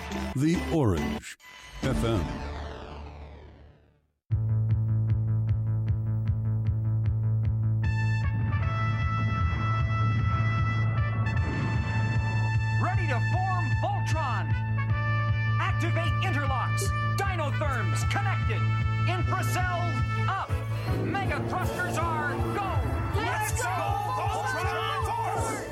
The Orange FM. Ready to form Voltron. Activate interlocks. Dinotherms connected. Infracells up. Mega thrusters are go. Let's go, Voltron Force!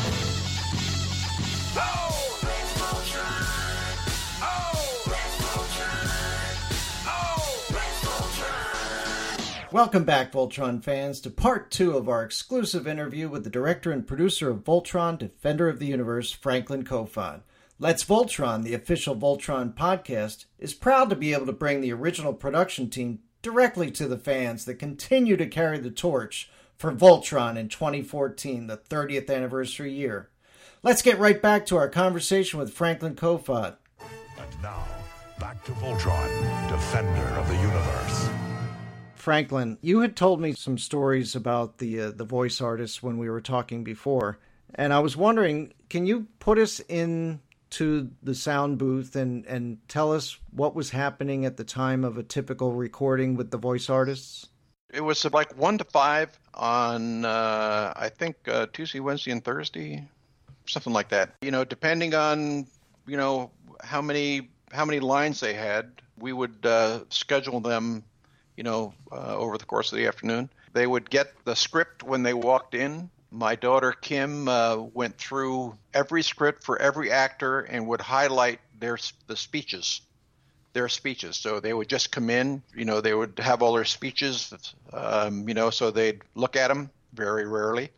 Oh! Let's Voltron! Oh! Let's Voltron! Oh! Let's Voltron! Welcome back, Voltron fans, to part 2 of our exclusive interview with the director and producer of Voltron, Defender of the Universe, Franklin Kofod. Let's Voltron, the official Voltron podcast, is proud to be able to bring the original production team directly to the fans that continue to carry the torch for Voltron in 2014, the 30th anniversary year. Let's get right back to our conversation with Franklin Kofod. And now, back to Voltron, Defender of the Universe. Franklin, you had told me some stories about the voice artists when we were talking before, and I was wondering, can you put us into the sound booth and tell us what was happening at the time of a typical recording with the voice artists? It was like 1 to 5 on, I think, Tuesday, Wednesday, and Thursday, something like that. You know, depending on, you know, how many lines they had, we would schedule them, you know, over the course of the afternoon. They would get the script when they walked in. My daughter, Kim, went through every script for every actor and would highlight their speeches. So they would just come in, you know, they would have all their speeches, you know, so they'd look at them very rarely.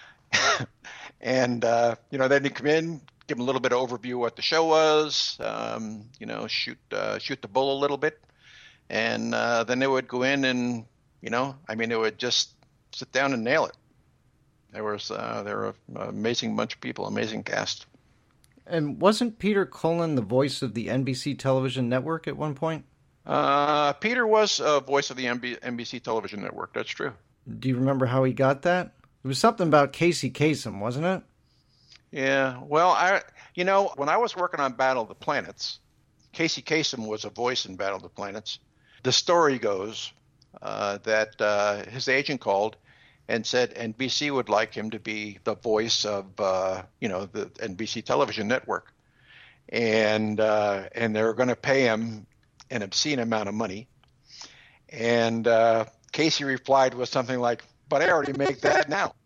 And, you know, then they'd come in, give them a little bit of overview of what the show was, you know, shoot the bull a little bit. And then they would go in and, you know, I mean, they would just sit down and nail it. They were an amazing bunch of people, amazing cast. And wasn't Peter Cullen the voice of the NBC television network at one point? Peter was a voice of the NBC television network. That's true. Do you remember how he got that? It was something about Casey Kasem, wasn't it? Yeah. Well, you know, when I was working on Battle of the Planets, Casey Kasem was a voice in Battle of the Planets. The story goes that his agent called and said NBC would like him to be the voice of, you know, the NBC television network. And they were going to pay him an obscene amount of money. And Casey replied with something like, but I already make that now.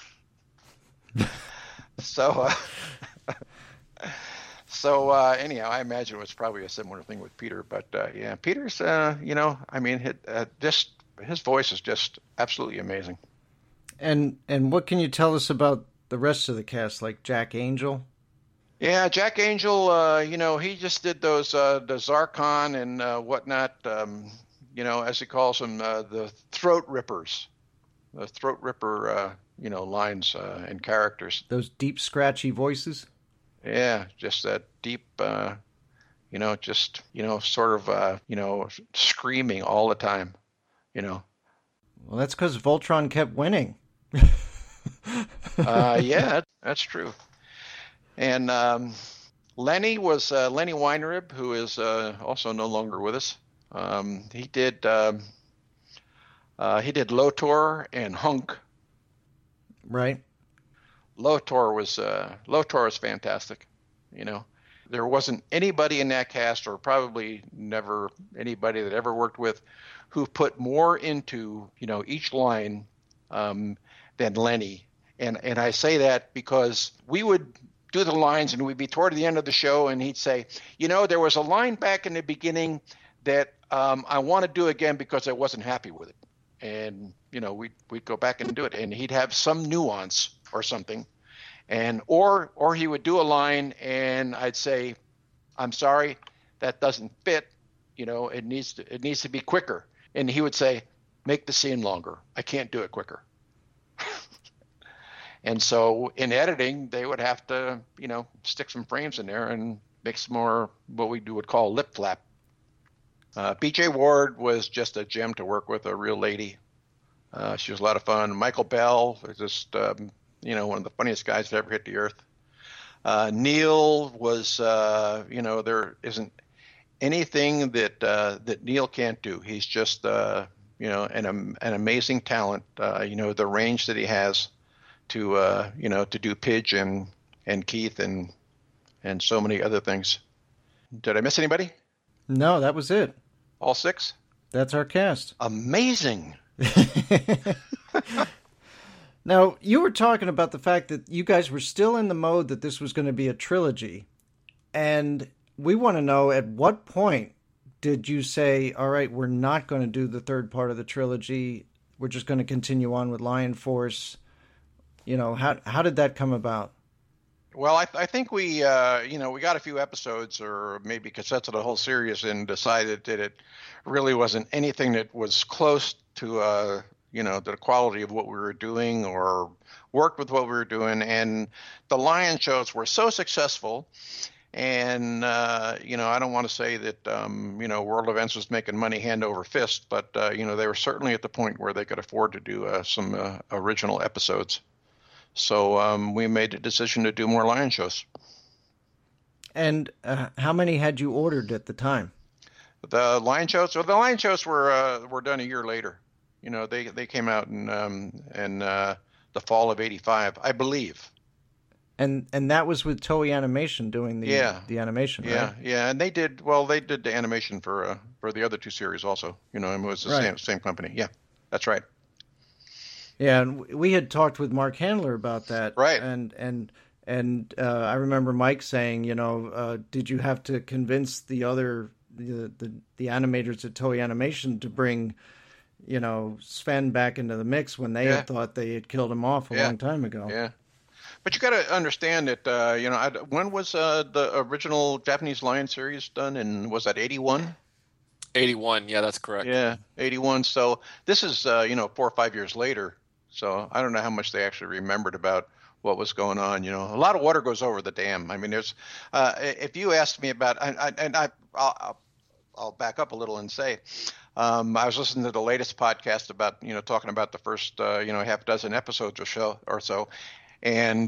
So anyhow, I imagine it was probably a similar thing with Peter. But yeah, Peter's, you know, I mean, just his voice is just absolutely amazing. And what can you tell us about the rest of the cast, like Jack Angel? Yeah, Jack Angel, you know, he just did those, the Zarkon and whatnot, you know, as he calls them, the throat rippers. The throat ripper, you know, lines and characters. Those deep, scratchy voices? Yeah, just that deep, you know, just, you know, sort of, you know, screaming all the time, you know. Well, that's because Voltron kept winning. Yeah, that's true. And Lenny was Lenny Weinrib, who is also no longer with us. He did Lotor and Hunk. Right. Lotor was fantastic. You know, there wasn't anybody in that cast, or probably never anybody that ever worked with, who put more into, you know, each line than Lenny. And I say that because we would do the lines and we'd be toward the end of the show and he'd say, you know, there was a line back in the beginning that I want to do again because I wasn't happy with it. And, you know, we'd go back and do it, and he'd have some nuance or something. And or he would do a line and I'd say, I'm sorry, that doesn't fit. You know, it needs to be quicker. And he would say, make the scene longer. I can't do it quicker. And so in editing, they would have to, you know, stick some frames in there and make some more what we would call lip flap. B.J. Ward was just a gem to work with, a real lady. She was a lot of fun. Michael Bell was just, you know, one of the funniest guys that ever hit the earth. Neil was, there isn't anything that Neil can't do. He's just, an amazing talent. The range that he has to do Pidge and Keith and so many other things. Did I miss anybody? No, that was it. All 6? That's our cast. Amazing. Now, you were talking about the fact that you guys were still in the mode that this was going to be a trilogy. And we want to know, at what point did you say, all right, we're not going to do the third part of the trilogy. We're just going to continue on with Lion Force. How did that come about? Well, I think we got a few episodes or maybe cassettes of the whole series and decided that it really wasn't anything that was close to, the quality of what we were doing or worked with what we were doing. And the Lion shows were so successful. And, I don't want to say that, World Events was making money hand over fist, but, they were certainly at the point where they could afford to do some original episodes. So we made the decision to do more Lion shows. And how many had you ordered at the time? The Lion shows were done a year later. They came out in the fall of '85, I believe. And that was with Toei Animation doing the animation, right? Yeah, and they did the animation for the other 2 series also. And it was the same company. Yeah, that's right. Yeah, and we had talked with Mark Handler about that, right? And I remember Mike saying, did you have to convince the other the animators at Toei Animation to bring, Sven back into the mix when they had thought they had killed him off a long time ago? Yeah, but you got to understand that when was the original Japanese Lion series done? And was that 81? 81, yeah, that's correct. Yeah, 81. So this is 4 or 5 years later. So I don't know how much they actually remembered about what was going on. A lot of water goes over the dam. I mean, there's if you asked me about, I'll back up a little and say, I was listening to the latest podcast about talking about the first half dozen episodes or so, and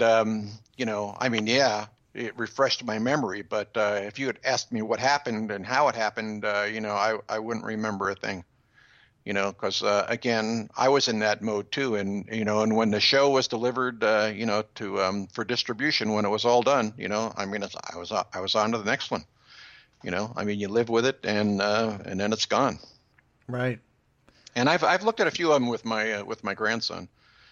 it refreshed my memory. But if you had asked me what happened and how it happened, I wouldn't remember a thing. Because again, I was in that mode too, and and when the show was delivered, for distribution, when it was all done, I was on to the next one. You live with it, and then it's gone. Right. And I've looked at a few of them with my grandson,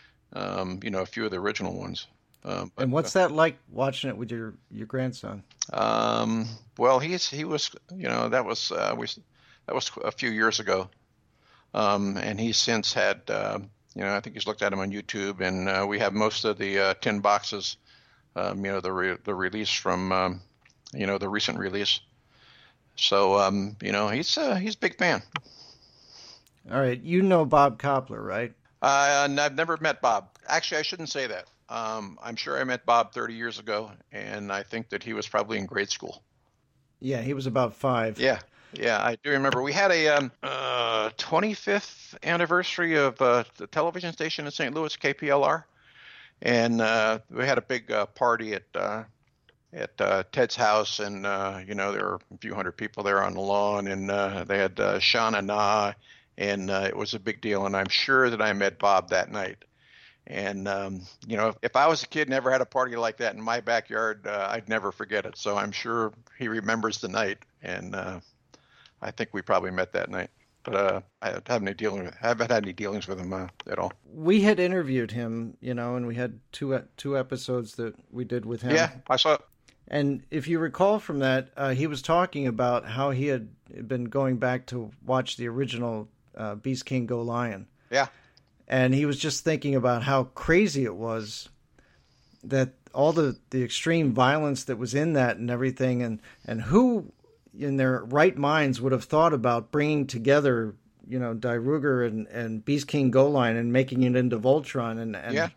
a few of the original ones. And what's that like watching it with your grandson? Well, he was that was a few years ago. And he's since had, I think he's looked at them on YouTube, and we have most of the 10 boxes, the release from, the recent release. So, he's a big fan. All right. Bob Koppler, right? And I've never met Bob. Actually, I shouldn't say that. I'm sure I met Bob 30 years ago, and I think that he was probably in grade school. Yeah, he was about 5. Yeah. Yeah, I do remember. We had a 25th anniversary of the television station in St. Louis, KPLR, and we had a big party at Ted's house, and there were a few hundred people there on the lawn, and they had Shauna Na, and it was a big deal. And I'm sure that I met Bob that night. And if I was a kid and ever had a party like that in my backyard, I'd never forget it. So I'm sure he remembers the night, and I think we probably met that night, but I haven't had any dealings with him at all. We had interviewed him, and we had two episodes that we did with him. Yeah, I saw it. And if you recall from that, he was talking about how he had been going back to watch the original Beast King Go Lion. Yeah. And he was just thinking about how crazy it was that all the extreme violence that was in that and everything, and who in their right minds would have thought about bringing together, Die Ruger and Beast King Go Lion and making it into Voltron and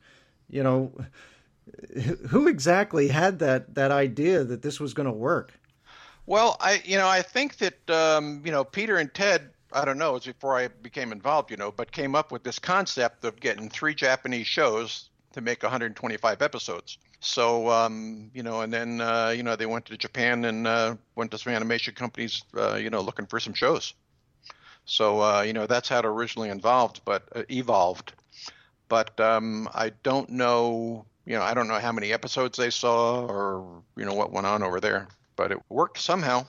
who exactly had that idea that this was going to work? Well, I think that Peter and Ted, I don't know, it was before I became involved, but came up with this concept of getting 3 Japanese shows to make 125 episodes. So, and then, they went to Japan and went to some animation companies, looking for some shows. So, that's how it originally evolved. But I don't know, I don't know how many episodes they saw or, what went on over there. But it worked somehow.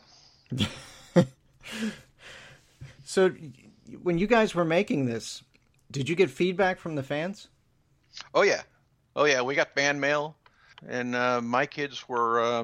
So when you guys were making this, did you get feedback from the fans? Oh, yeah. We got fan mail. And my kids were,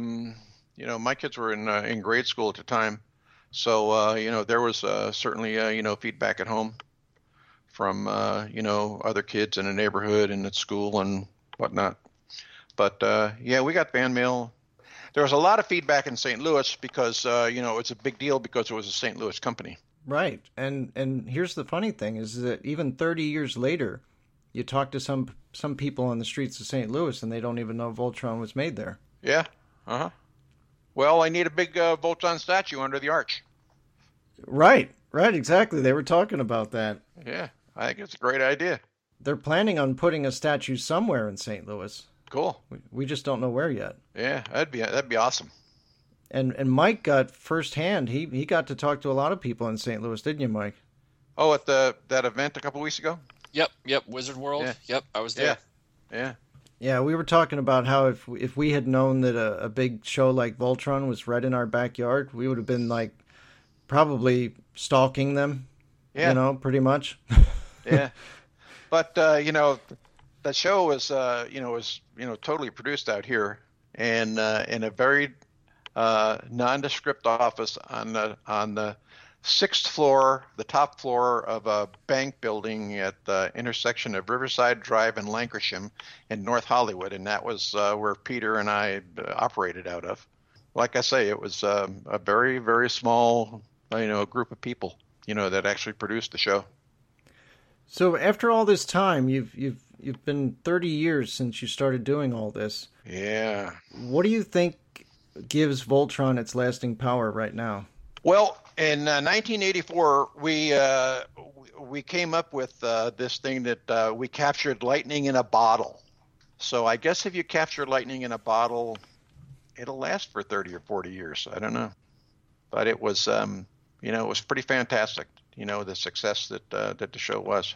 in grade school at the time. So, there was certainly, feedback at home from, other kids in the neighborhood and at school and whatnot. But, we got fan mail. There was a lot of feedback in St. Louis because, it's a big deal because it was a St. Louis company. Right. And here's the funny thing is that even 30 years later, you talk to some people on the streets of St. Louis and they don't even know Voltron was made there. Yeah. Uh-huh. Well, I need a big Voltron statue under the arch. Right, exactly. They were talking about that. Yeah, I think it's a great idea. They're planning on putting a statue somewhere in St. Louis. Cool. We just don't know where yet. Yeah, that'd be awesome. And Mike got firsthand. He got to talk to a lot of people in St. Louis, didn't you, Mike? Oh, at that event a couple weeks ago? Yep, Wizard World. Yeah. Yep, I was there. Yeah. Yeah, we were talking about how if we had known that a big show like Voltron was right in our backyard, we would have been like probably stalking them. Yeah. Pretty much. Yeah. But the show was totally produced out here and in a very nondescript office on the sixth floor, the top floor of a bank building at the intersection of Riverside Drive and Lankershim in North Hollywood, and that was where Peter and I operated out of. Like I say, it was a very, very small, group of people, that actually produced the show. So after all this time, you've been 30 years since you started doing all this. Yeah. What do you think gives Voltron its lasting power right now? Well, in 1984, we came up with this thing that we captured lightning in a bottle. So I guess if you capture lightning in a bottle, it'll last for 30 or 40 years. I don't know, but it was it was pretty fantastic. The success that the show was.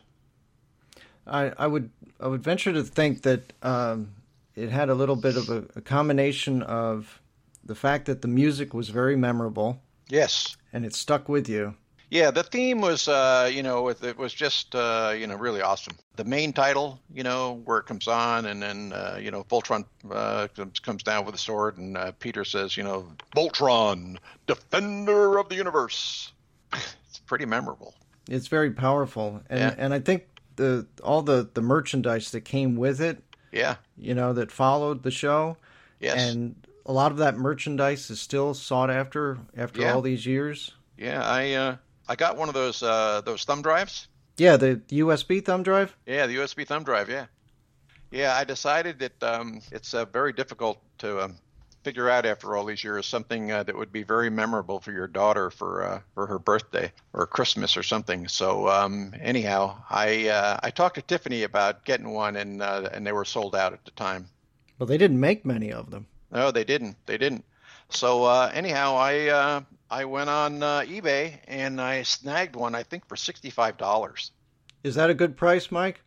I would venture to think that it had a little bit of a combination of the fact that the music was very memorable. Yes. And it stuck with you. Yeah, the theme was, it was just, really awesome. The main title, where it comes on, and then, Voltron comes down with a sword, and Peter says, Voltron, defender of the universe. It's pretty memorable. It's very powerful, Yeah. and I think all the merchandise that came with it, Yeah. that followed the show, Yes. and a lot of that merchandise is still sought after Yeah. all these years. Yeah, I got one of those thumb drives. Yeah, the USB thumb drive. Yeah, the USB thumb drive. Yeah, I decided that it's very difficult to figure out after all these years something that would be very memorable for your daughter for her birthday or Christmas or something. So anyhow, I talked to Tiffany about getting one, and they were sold out at the time. Well, they didn't make many of them. No, they didn't. So anyhow, I went on eBay and I snagged one, I think, for $65. Is that a good price, Mike?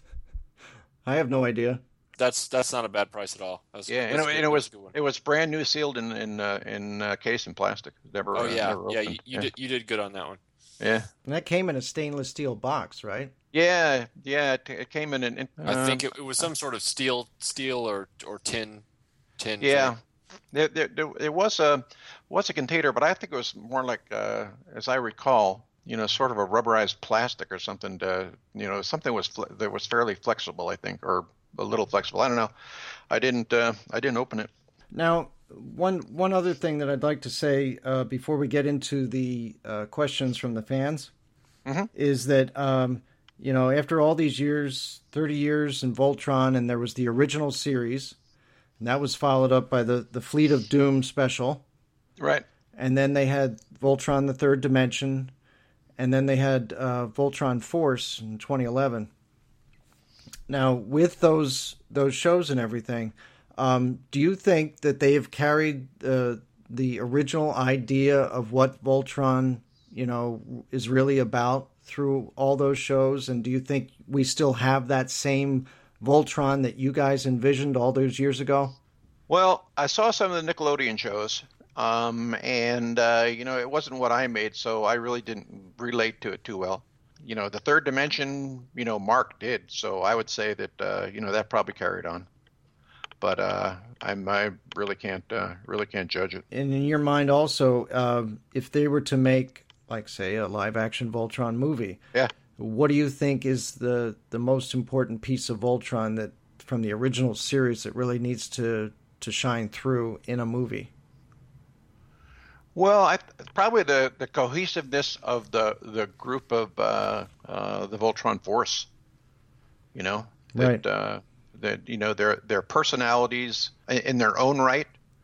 I have no idea. That's not a bad price at all. It was brand new, sealed in case and plastic. Never. Oh yeah, never yeah. opened. You did good on that one. Yeah. And that came in a stainless steel box, right? Yeah. It came in an. I think it was some sort of steel or tin. Yeah. There was a container, but I think it was more like, as I recall, sort of a rubberized plastic or something. Something that was fairly flexible, I think, or a little flexible. I don't know. I didn't open it. Now, one other thing that I'd like to say before we get into the questions from the fans is that after all these years, 30 years in Voltron, and there was the original series. And that was followed up by the Fleet of Doom special. Right. And then they had Voltron the Third Dimension. And then they had Voltron Force in 2011. Now, with those shows and everything, Do you think that they have carried the original idea of what Voltron, is really about through all those shows? And do you think we still have that same Voltron that you guys envisioned all those years ago? Well, I saw some of the Nickelodeon shows, and it wasn't what I made, so I really didn't relate to it too well. The third dimension, Mark did, so I would say that that probably carried on. But I really can't judge it. And in your mind, also, if they were to make, like, say, a live-action Voltron movie, yeah, what do you think is the most important piece of Voltron that from the original series that really needs to shine through in a movie? Well, probably the cohesiveness of the group of the Voltron Force. Right. That their personalities in their own right,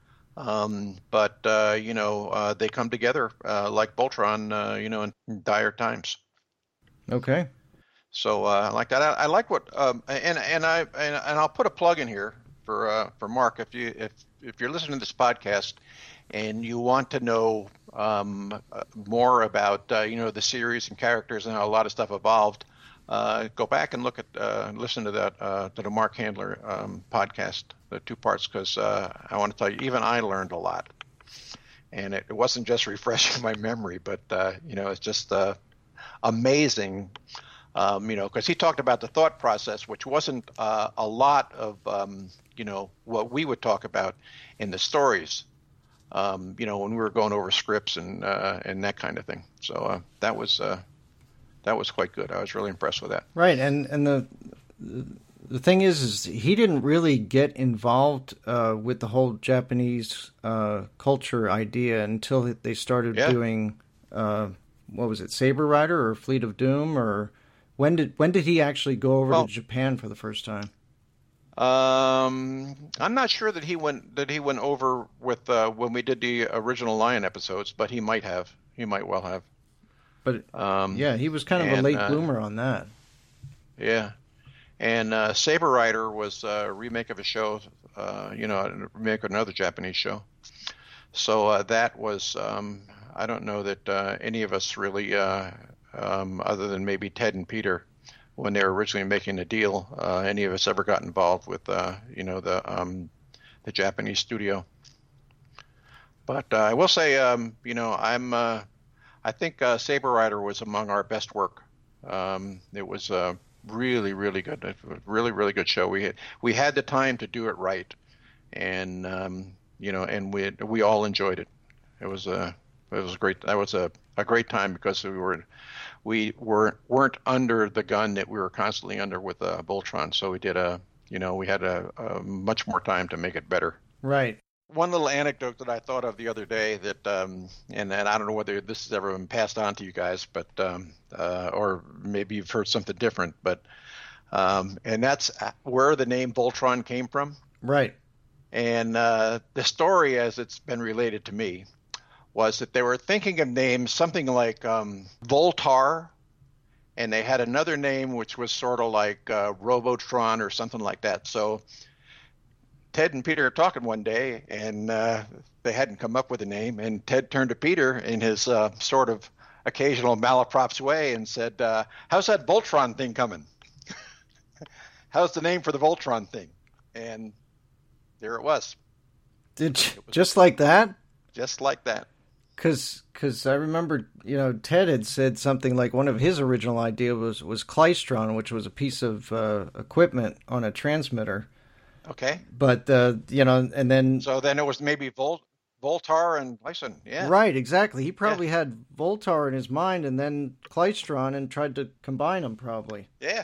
but they come together like Voltron, in dire times. Okay. So like that, I like what and I'll put a plug in here for Mark if you're listening to this podcast and you want to know more about the series and characters and how a lot of stuff evolved. Go back and listen to that to the Mark Handler podcast, the 2 parts, because I want to tell you, even I learned a lot, and it wasn't just refreshing my memory, but it's just amazing, because he talked about the thought process, which wasn't a lot of what we would talk about in the stories, when we were going over scripts and that kind of thing. So that was quite good. I was really impressed with that. Right, and the thing is he didn't really get involved with the whole Japanese culture idea until they started doing what was it, Saber Rider or Fleet of Doom, or when did he actually go over to Japan for the first time? I'm not sure that he went over with when we did the original Lion episodes, but he might have. He might well have. But he was kind of a late bloomer on that. Yeah, and Saber Rider was a remake of a show, a remake of another Japanese show. So that was, I don't know that any of us really, other than maybe Ted and Peter, when they were originally making the deal, any of us ever got involved with, the Japanese studio. But I will say, I think Saber Rider was among our best work. It was really, really good. Really, really good show. We had the time to do it right, and and we all enjoyed it. It was great. That was a great time because we weren't under the gun that we were constantly under with Voltron. So we did we had a much more time to make it better. Right. One little anecdote that I thought of the other day that, and I don't know whether this has ever been passed on to you guys, but or maybe you've heard something different, but and that's where the name Voltron came from. Right. And the story, as it's been related to me, was that they were thinking of names something like Voltar, and they had another name which was sort of like Robotron or something like that. So Ted and Peter are talking one day, and they hadn't come up with a name. And Ted turned to Peter in his sort of occasional malaprops way and said, "How's that Voltron thing coming? How's the name for the Voltron thing?" And there it was. Just like that? Just like that. Because I remember, Ted had said something like one of his original ideas was Klystron, which was a piece of equipment on a transmitter. Okay. But, and then... So then it was maybe Voltar and Klystron, yeah. Right, exactly. He probably had Voltar in his mind and then Klystron and tried to combine them probably. Yeah.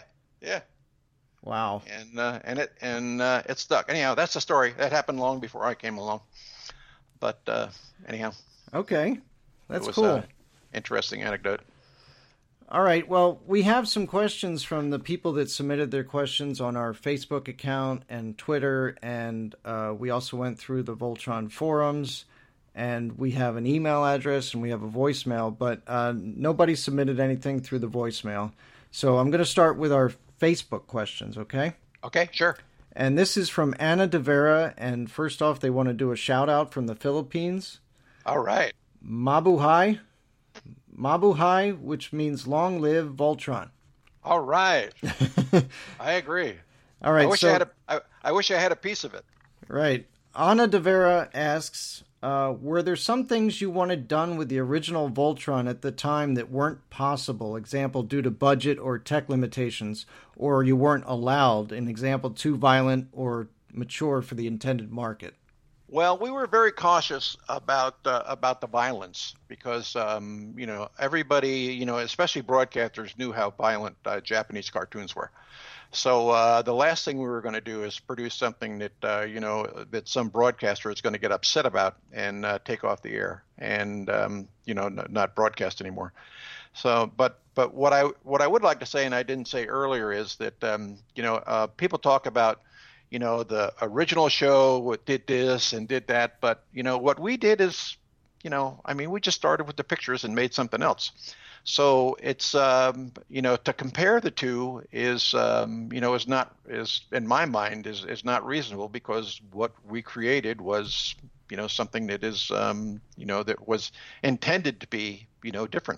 Wow. And it stuck. Anyhow, that's the story. That happened long before I came along. But anyhow. Okay. That's cool. It was interesting anecdote. All right. Well, we have some questions from the people that submitted their questions on our Facebook account and Twitter, and we also went through the Voltron forums, and we have an email address and we have a voicemail, but nobody submitted anything through the voicemail. So I'm going to start with our Facebook questions, okay? Okay, sure. And this is from Ana de Vera. And first off, they want to do a shout out from the Philippines. All right. Mabuhay. Mabuhay, which means long live Voltron. All right. I agree. All right. I wish I had a piece of it. Right. Ana de Vera asks, were there some things you wanted done with the original Voltron at the time that weren't possible? Example, due to budget or tech limitations, or you weren't allowed? An example, too violent or mature for the intended market. Well, we were very cautious about the violence because everybody, especially broadcasters, knew how violent Japanese cartoons were. So the last thing we were going to do is produce something that that some broadcaster is going to get upset about and take off the air and not broadcast anymore. So, but what I would like to say, and I didn't say earlier, is that people talk about the original show did this and did that, but what we did is we just started with the pictures and made something else. So it's to compare the two is in my mind is not reasonable, because what we created was something that is that was intended to be different.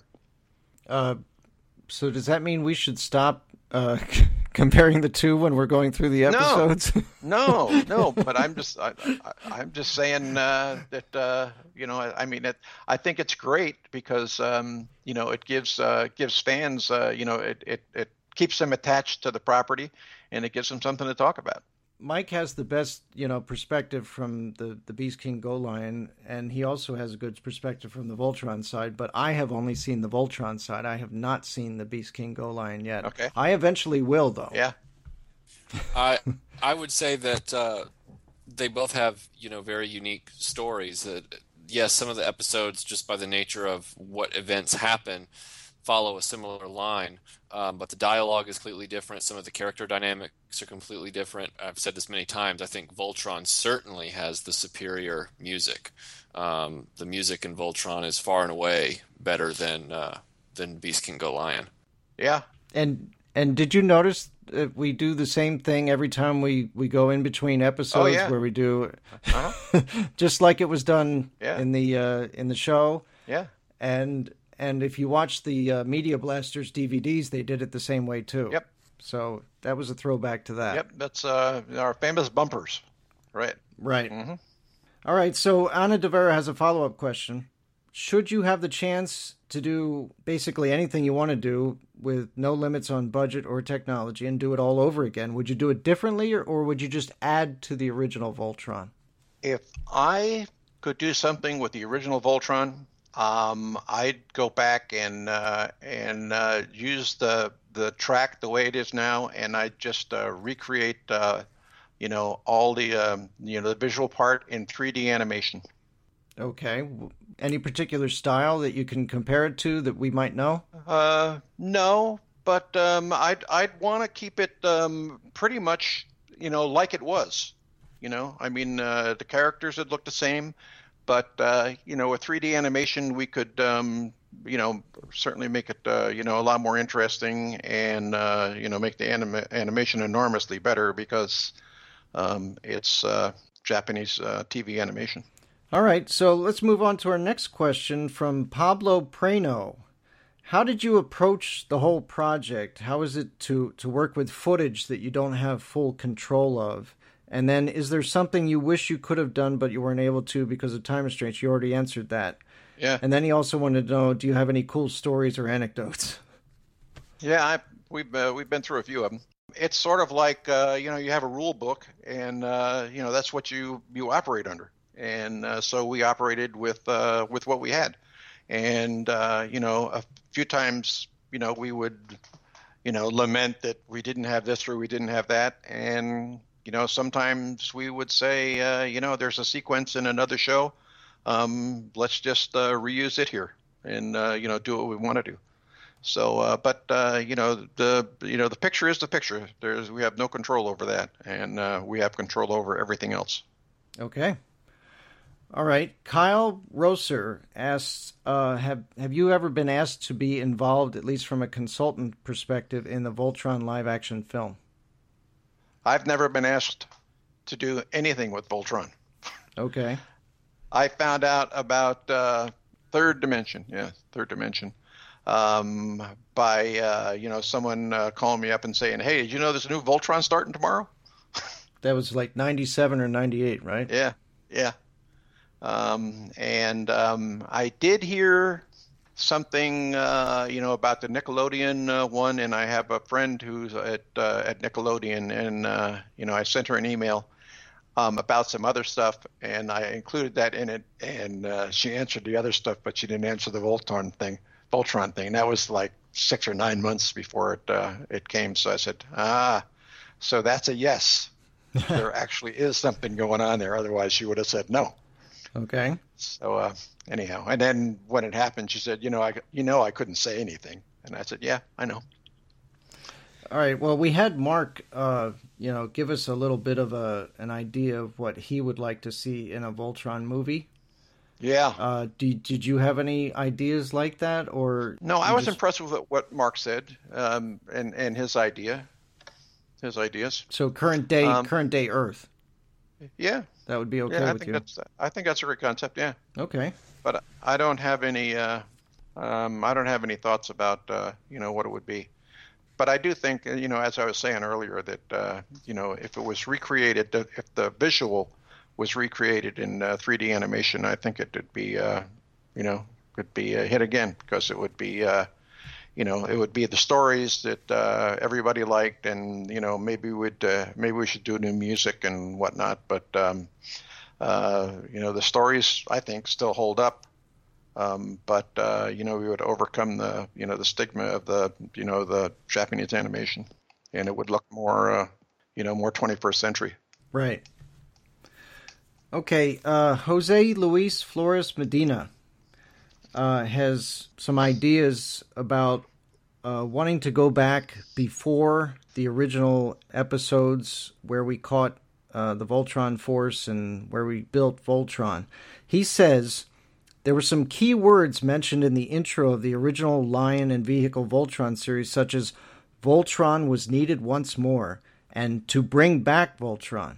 So does that mean we should stop comparing the two when we're going through the episodes? No. But I'm just saying that I think it's great because it gives fans it keeps them attached to the property, and it gives them something to talk about. Mike has the best, perspective from the Beast King Go Lion, and he also has a good perspective from the Voltron side, but I have only seen the Voltron side. I have not seen the Beast King Go Lion yet. Okay. I eventually will, though. Yeah. I would say that they both have, very unique stories. Yes, some of the episodes, just by the nature of what events happen, follow a similar line, but the dialogue is completely different. Some of the character dynamics are completely different. I've said this many times. I think Voltron certainly has the superior music. The music in Voltron is far and away better than Beast King Go Lion. Yeah. And did you notice that we do the same thing every time we go in between episodes? Where we do just like it was done in the show. Yeah. And if you watch the Media Blasters DVDs, they did it the same way too. Yep. So that was a throwback to that. Yep. That's our famous bumpers. Right. Right. Mm-hmm. All right. So Ana de Vera has a follow-up question. Should you have the chance to do basically anything you want to do with no limits on budget or technology and do it all over again, would you do it differently, or would you just add to the original Voltron? If I could do something with the original Voltron, I'd go back and use the track the way it is now, and I'd just recreate all the visual part in 3D animation. Okay. Any particular style that you can compare it to that we might know? No, but I'd want to keep it pretty much like it was. The characters would look the same. But, with 3D animation, we could, certainly make it, a lot more interesting and, make the animation enormously better because it's Japanese TV animation. All right, so let's move on to our next question from Pablo Prano. How did you approach the whole project? How is it to work with footage that you don't have full control of? And then, is there something you wish you could have done but you weren't able to because of time restraints? You already answered that. Yeah. And then he also wanted to know, do you have any cool stories or anecdotes? Yeah, we've been through a few of them. It's sort of like you have a rule book, and that's what you operate under. And so we operated with what we had. And a few times we would lament that we didn't have this or we didn't have that, and sometimes we would say, there's a sequence in another show. Let's just reuse it here and, do what we want to do. So, the picture is the picture. We have no control over that, and we have control over everything else. Okay. All right. Kyle Rosser asks, have you ever been asked to be involved, at least from a consultant perspective, in the Voltron live-action film? I've never been asked to do anything with Voltron. Okay. I found out about Third Dimension. Yeah, Third Dimension. By someone calling me up and saying, "Hey, did you know there's a new Voltron starting tomorrow?" That was like 97 or 98, right? Yeah. I did hear something, about the Nickelodeon one, and I have a friend who's at Nickelodeon, and I sent her an email about some other stuff, and I included that in it, and she answered the other stuff, but she didn't answer the Voltron thing. That was like 6 or 9 months before it came. So I said, so that's a yes. There actually is something going on there. Otherwise, she would have said no. Okay. So anyhow, and then when it happened, she said, I couldn't say anything, and I said, yeah, I know. All right. Well, we had Mark, give us a little bit of an idea of what he would like to see in a Voltron movie. Yeah. Did you have any ideas like that, or no? I was impressed with what Mark said, and his ideas. So current day Earth. Yeah. That would be okay yeah, with you. I think that's a great concept. Yeah. Okay. But I don't have any. I don't have any thoughts about what it would be. But I do think, as I was saying earlier, that if it was recreated, if the visual was recreated in 3D animation, I think it would be, could be a hit again, because it would be, it would be the stories that everybody liked, and maybe we should do new music and whatnot. But the stories, I think, still hold up. But we would overcome the stigma of the Japanese animation, and it would look more 21st century. Right. Okay. Jose Luis Flores Medina has some ideas about wanting to go back before the original episodes where we caught the Voltron Force and where we built Voltron. He says there were some key words mentioned in the intro of the original Lion and Vehicle Voltron series, such as Voltron was needed once more and to bring back Voltron,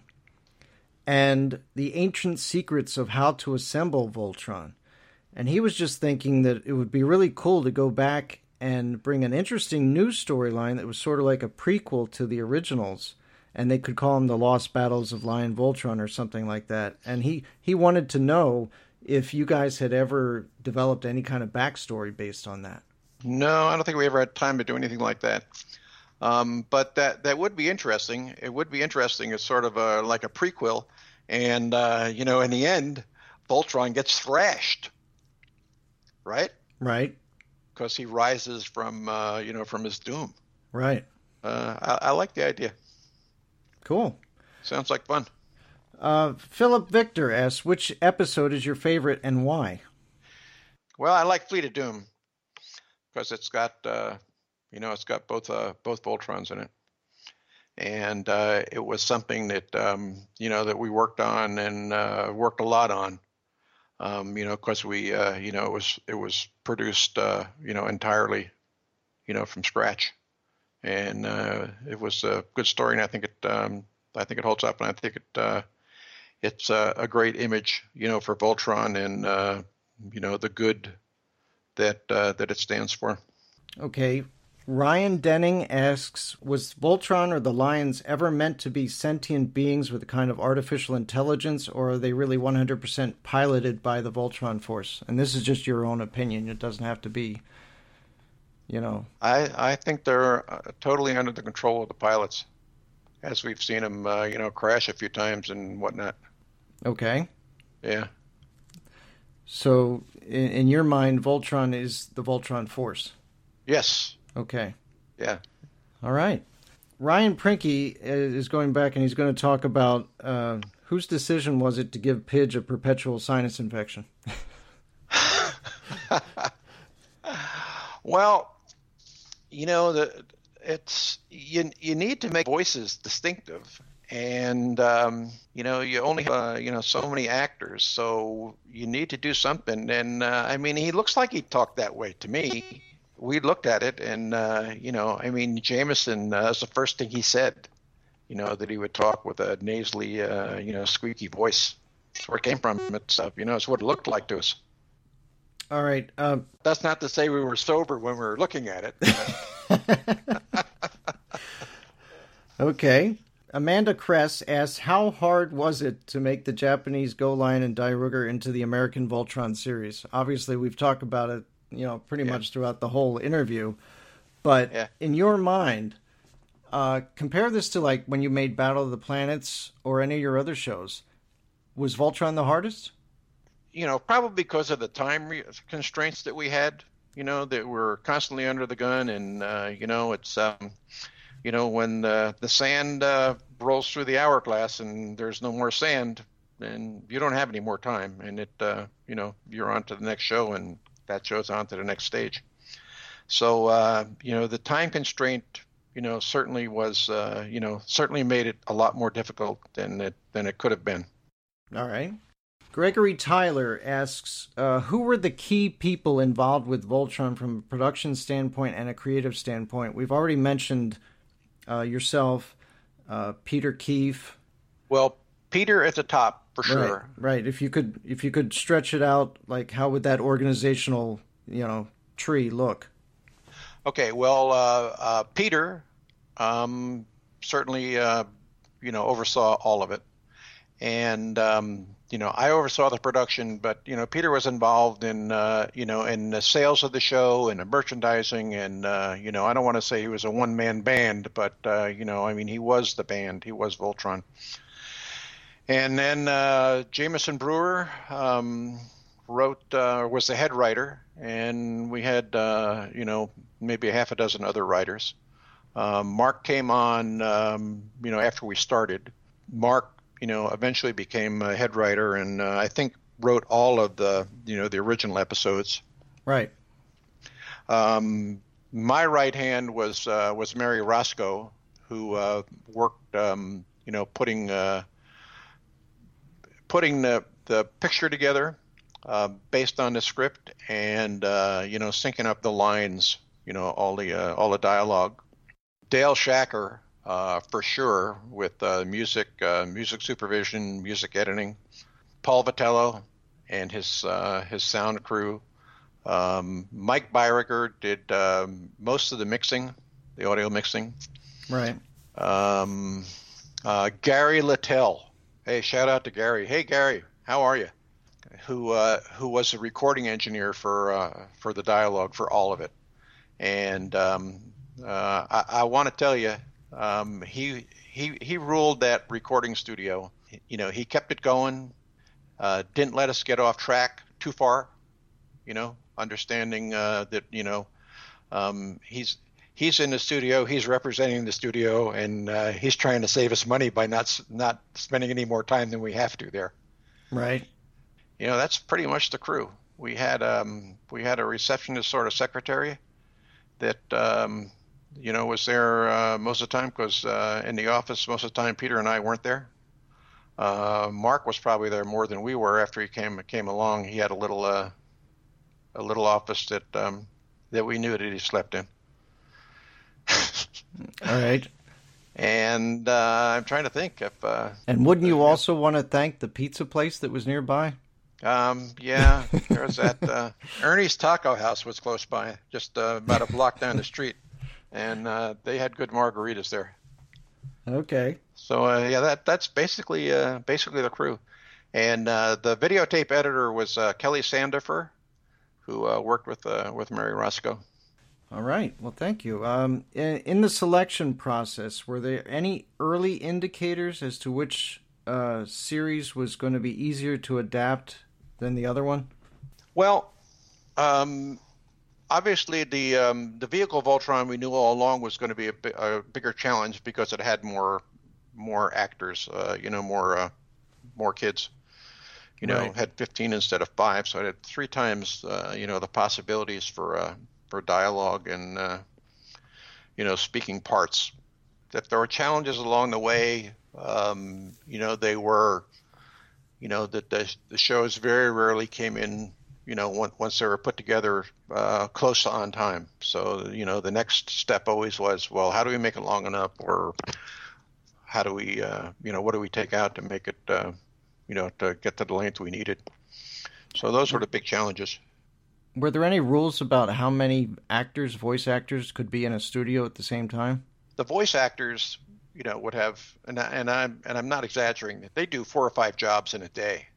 and the ancient secrets of how to assemble Voltron. And he was just thinking that it would be really cool to go back and bring an interesting new storyline that was sort of like a prequel to the originals, and they could call them the Lost Battles of Lion Voltron or something like that. And he wanted to know if you guys had ever developed any kind of backstory based on that. No, I don't think we ever had time to do anything like that. But that would be interesting. It would be interesting as sort of like a prequel. And, in the end, Voltron gets thrashed, right? Right. Because he rises from his doom. Right. I like the idea. Cool. Sounds like fun. Philip Victor asks, which episode is your favorite and why? Well, I like Fleet of Doom because it's got, it's got both Voltrons in it. And it was something that, that we worked on and worked a lot on. Because we, it was produced, entirely, from scratch, and it was a good story, and I think it holds up, and I think it's a great image, for Voltron and the good that it stands for. Okay. Ryan Denning asks, was Voltron or the Lions ever meant to be sentient beings with a kind of artificial intelligence, or are they really 100% piloted by the Voltron Force? And this is just your own opinion. It doesn't have to be, I think they're totally under the control of the pilots, as we've seen them, crash a few times and whatnot. Okay. Yeah. So, in your mind, Voltron is the Voltron Force? Yes. Okay. Yeah. All right. Ryan Prinky is going back, and he's going to talk about whose decision was it to give Pidge a perpetual sinus infection? Well, it's you need to make voices distinctive, and you only have so many actors, so you need to do something. And he looks like he talked that way to me. We looked at it, and Jameson is the first thing he said, that he would talk with a nasally, squeaky voice. That's where it came from. It's it's what it looked like to us. All right. That's not to say we were sober when we were looking at it. Okay. Amanda Kress asks, how hard was it to make the Japanese Go Lion and Dairugger into the American Voltron series? Obviously, we've talked about it, pretty much throughout the whole interview. But in your mind, compare this to like when you made Battle of the Planets or any of your other shows. Was Voltron the hardest? Probably because of the time constraints that we had, that we're constantly under the gun. And, it's, when the sand rolls through the hourglass and there's no more sand, then you don't have any more time. And it, you're on to the next show and that show's on to the next stage. So, the time constraint, certainly was, certainly made it a lot more difficult than it could have been. All right. Gregory Tyler asks, who were the key people involved with Voltron from a production standpoint and a creative standpoint? We've already mentioned yourself, Peter Keefe. Well, Peter at the top for sure. Right. If you could stretch it out, like how would that organizational, tree look? Okay. Well, Peter certainly oversaw all of it, and I oversaw the production, but Peter was involved in in the sales of the show and the merchandising, and I don't want to say he was a one-man band, but he was the band. He was Voltron. And then Jameson Brewer was the head writer, and we had maybe a half a dozen other writers. Mark came on after we started. Mark eventually became a head writer, and I think wrote all of the the original episodes. Right. My right hand was Mary Roscoe, who worked putting the picture together based on the script, and syncing up the lines, all the dialogue. Dale Shacker, for sure, with music supervision, music editing. Paul Vitello and his sound crew. Mike Byriger did most of the mixing, the audio mixing. Right. Gary Littell. Hey, shout out to Gary. Hey, Gary, how are you? Who was the recording engineer for the dialogue for all of it. And I want to tell you, he ruled that recording studio. He kept it going, didn't let us get off track too far, understanding that, he's in the studio, he's representing the studio, and he's trying to save us money by not spending any more time than we have to there. Right. That's pretty much the crew. We had a receptionist sort of secretary that was there most of the time, because in the office most of the time Peter and I weren't there. Mark was probably there more than we were after he came along. He had a little office that we knew that he slept in. All right. And I'm trying to think if. And wouldn't you also want to thank the pizza place that was nearby? Yeah, there was that. Ernie's Taco House was close by, just about a block down the street, and they had good margaritas there. Okay. So that's basically the crew, and the videotape editor was Kelly Sandifer, who worked with Mary Roscoe. All right. Well, thank you. In the selection process, were there any early indicators as to which series was going to be easier to adapt than the other one? Well, obviously the vehicle Voltron we knew all along was going to be a bigger challenge because it had more actors, more kids. Right. Had 15 instead of 5, so it had 3 times the possibilities for dialogue and speaking parts. If there were challenges along the way, they were that the shows very rarely came in once they were put together close to on time. So the next step always was, well, how do we make it long enough, or how do we, what do we take out to make it, to get to the length we needed. So those were the big challenges. Were there any rules about how many voice actors, could be in a studio at the same time? The voice actors, would have, and I'm not exaggerating, they do 4 or 5 jobs in a day.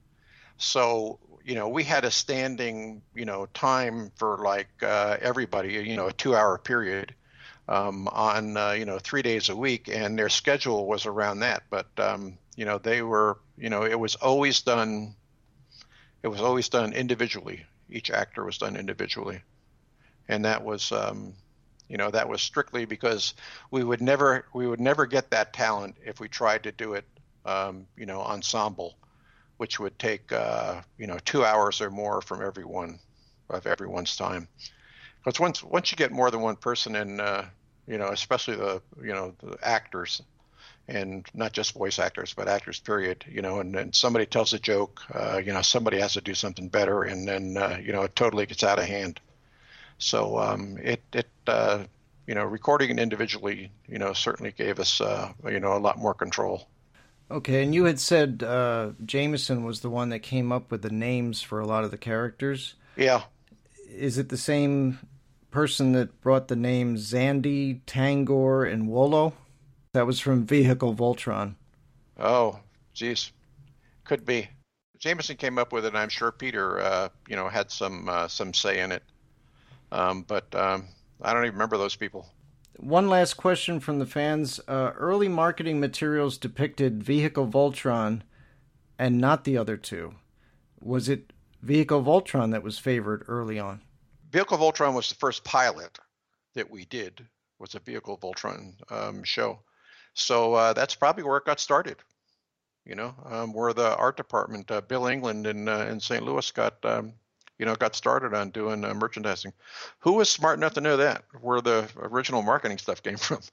So, we had a standing, time for like everybody, a 2-hour period on, 3 days a week, and their schedule was around that. But, they were, it was always done individually. Each actor was done individually. And that was, that was strictly because we would never get that talent if we tried to do it, ensemble, which would take, 2 hours or more from everyone's time. Because once you get more than one person in, especially the actors, and not just voice actors, but actors, period, and then somebody tells a joke, somebody has to do something better, and then, it totally gets out of hand. So recording it individually, certainly gave us, a lot more control. Okay, and you had said Jameson was the one that came up with the names for a lot of the characters. Yeah. Is it the same person that brought the names Xandi, Tangor, and Wolo? That was from Vehicle Voltron. Oh, geez. Could be. Jameson came up with it, and I'm sure Peter, had some say in it. But I don't even remember those people. One last question from the fans. Early marketing materials depicted Vehicle Voltron and not the other two. Was it Vehicle Voltron that was favored early on? Vehicle Voltron was the first pilot that we did, was a Vehicle Voltron show. So that's probably where it got started, where the art department, Bill England in St. Louis got started on doing merchandising. Who was smart enough to know that, where the original marketing stuff came from?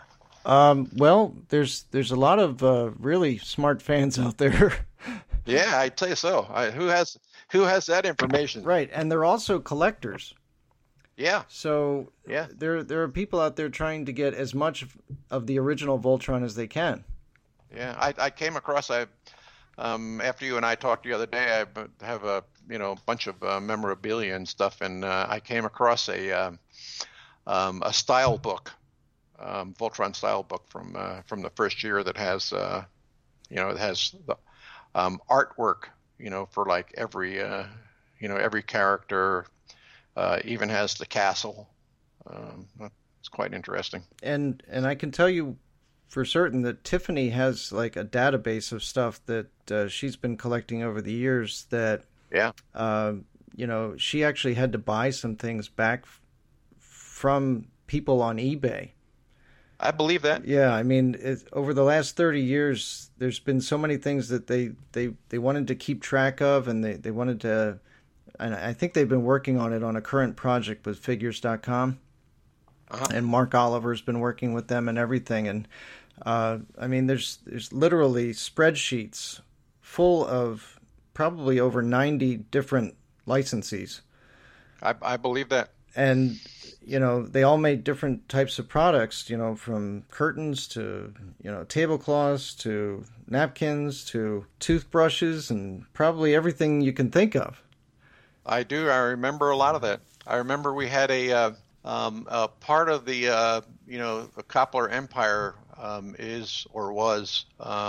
Well, there's a lot of really smart fans out there. Yeah, I'd say so. Who has that information? Right, and they're also collectors. Yeah. So yeah, there are people out there trying to get as much of the original Voltron as they can. Yeah, I came across after you and I talked the other day. I have a bunch of memorabilia and stuff, and I came across a style book, Voltron style book from the first year that has it has the artwork for like every character. Even has the castle. It's quite interesting. And I can tell you for certain that Tiffany has like a database of stuff that she's been collecting over the years that, she actually had to buy some things back from people on eBay. I believe that. Yeah, I mean, over the last 30 years, there's been so many things that they wanted to keep track of, and they wanted to... And I think they've been working on it on a current project with Figures.com. Uh-huh. And Mark Oliver's been working with them and everything. And I mean, there's literally spreadsheets full of probably over 90 different licensees. I believe that. And, they all made different types of products, from curtains to, tablecloths to napkins to toothbrushes and probably everything you can think of. I do. I remember a lot of that. I remember we had a part of the the Koppler Empire was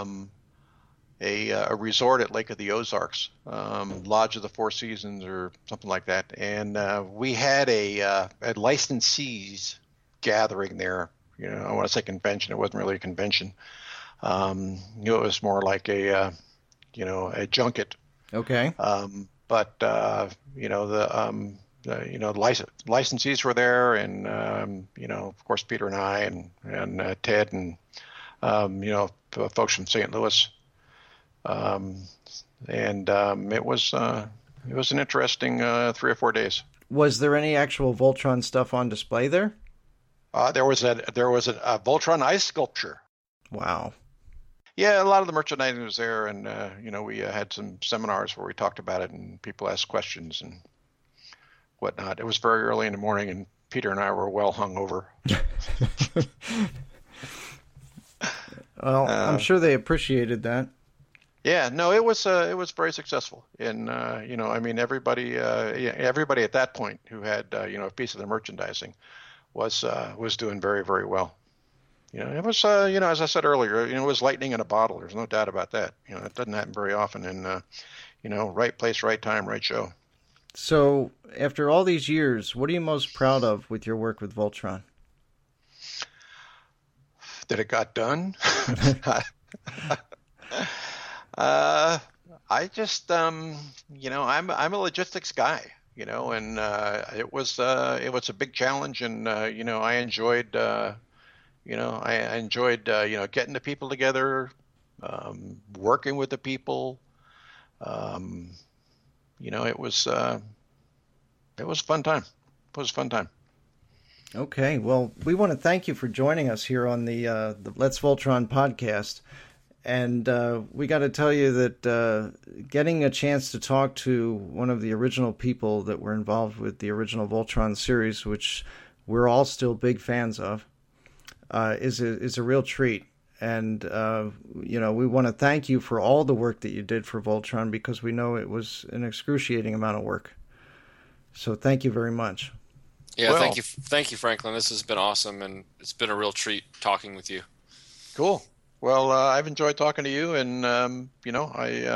a resort at Lake of the Ozarks, Lodge of the Four Seasons or something like that, and we had a licensees gathering there. I want to say convention. It wasn't really a convention. It was more like a junket. Okay. But the licensees were there, and of course Peter and I and Ted and folks from St. Louis, and it was an interesting 3 or 4 days. Was there any actual Voltron stuff on display there? There was a Voltron ice sculpture. Wow. Yeah, a lot of the merchandising was there, and we had some seminars where we talked about it, and people asked questions and whatnot. It was very early in the morning, and Peter and I were well hungover. Well, I'm sure they appreciated that. Yeah, no, it was very successful, and I mean, everybody at that point who had a piece of the merchandising was doing very, very well. It was as I said earlier, it was lightning in a bottle. There's no doubt about that. It doesn't happen very often, and right place, right time, right show. So, after all these years, what are you most proud of with your work with Voltron? That it got done. I just, I'm a logistics guy, and it was a big challenge, and I enjoyed, getting the people together, working with the people. It was a fun time. It was a fun time. Okay, well, we want to thank you for joining us here on the Let's Voltron podcast. And we got to tell you that getting a chance to talk to one of the original people that were involved with the original Voltron series, which we're all still big fans of, is a real treat. And, we want to thank you for all the work that you did for Voltron, because we know it was an excruciating amount of work. So thank you very much. Yeah, well, thank you, Franklin. This has been awesome, and it's been a real treat talking with you. Cool. Well, I've enjoyed talking to you, and go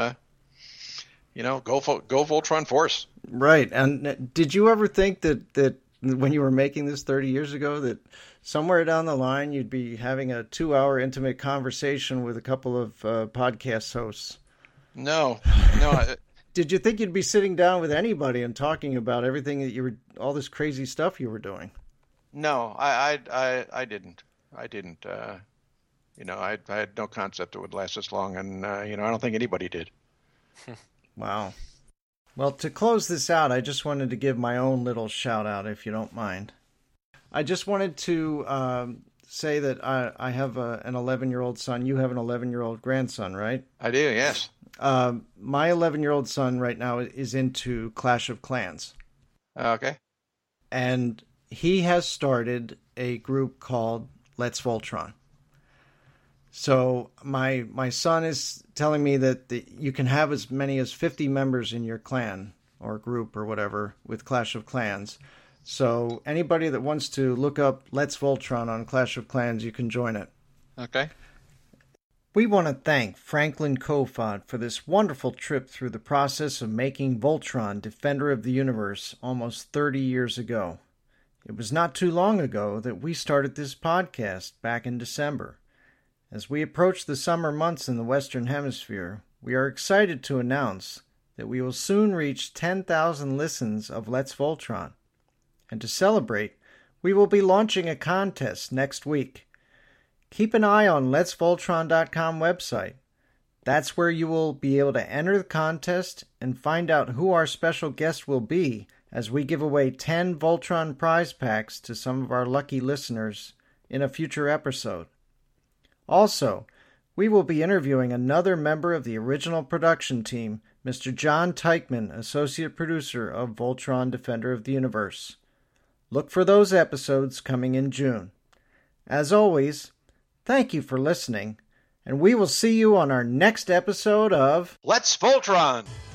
Voltron Force. Right. And did you ever think that when you were making this 30 years ago, that somewhere down the line you'd be having a 2-hour intimate conversation with a couple of podcast hosts? No. Did you think you'd be sitting down with anybody and talking about everything that all this crazy stuff you were doing? No, I didn't. I didn't. I had no concept it would last this long, and I don't think anybody did. Wow. Well, to close this out, I just wanted to give my own little shout out, if you don't mind. I just wanted to say that I have an 11-year-old son. You have an 11-year-old grandson, right? I do, yes. My 11-year-old son right now is into Clash of Clans. Okay. And he has started a group called Let's Voltron. So my son is telling me that you can have as many as 50 members in your clan or group or whatever with Clash of Clans. So anybody that wants to look up Let's Voltron on Clash of Clans, you can join it. Okay. We want to thank Franklin Kofod for this wonderful trip through the process of making Voltron Defender of the Universe almost 30 years ago. It was not too long ago that we started this podcast back in December. As we approach the summer months in the Western Hemisphere, we are excited to announce that we will soon reach 10,000 listens of Let's Voltron. And to celebrate, we will be launching a contest next week. Keep an eye on letsvoltron.com website. That's where you will be able to enter the contest and find out who our special guest will be as we give away 10 Voltron prize packs to some of our lucky listeners in a future episode. Also, we will be interviewing another member of the original production team, Mr. John Teichman, associate producer of Voltron Defender of the Universe. Look for those episodes coming in June. As always, thank you for listening, and we will see you on our next episode of Let's Voltron!